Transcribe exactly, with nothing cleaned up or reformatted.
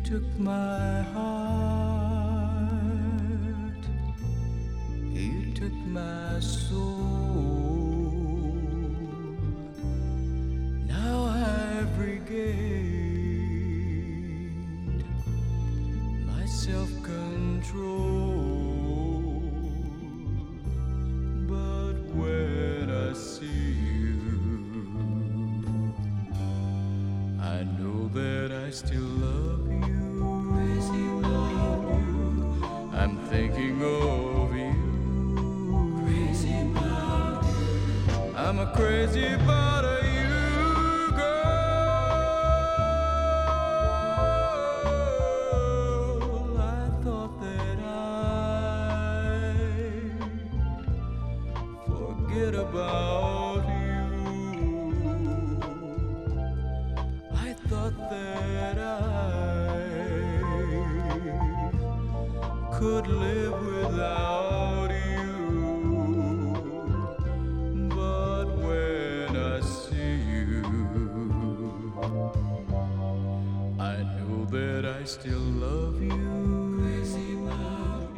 took my heart, you took my soul. Now I've regained my self-control. But when I see you, I know that I still love you. Crazy about you. I'm thinking of you. Crazy about you. I'm a crazy about you, girl. I thought that I'd forget about you. I thought that I could live without you. But when I see you, I know that I still love you. Crazy about